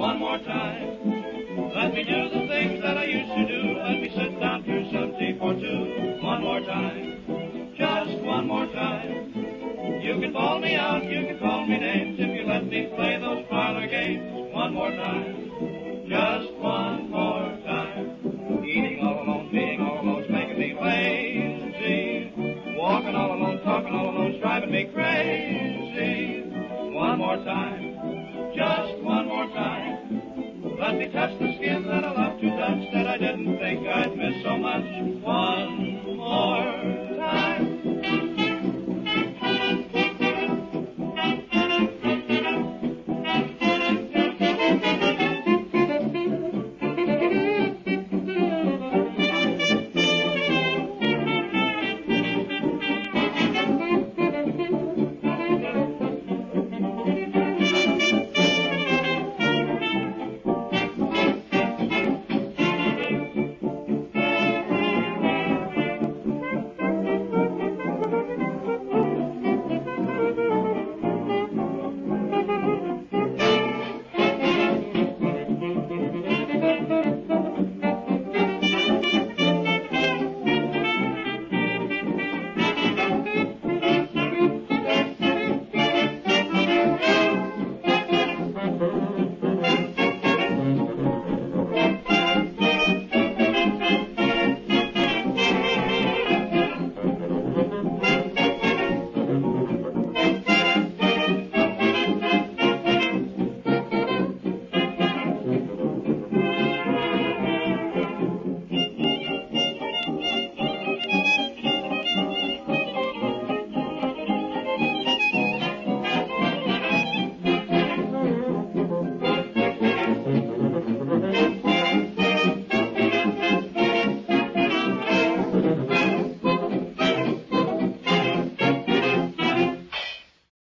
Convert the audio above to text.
one more time. Let me do the things that I used to do. Let me sit down to some tea for two. One more time, just one more time. You can call me out, you can call me names if you let me play those parlor games. One more time, just one more time. Eating all alone, being all alone's making me lazy. Walking all alone, talking all alone's driving me crazy. One more time, just one more time. Let me touch the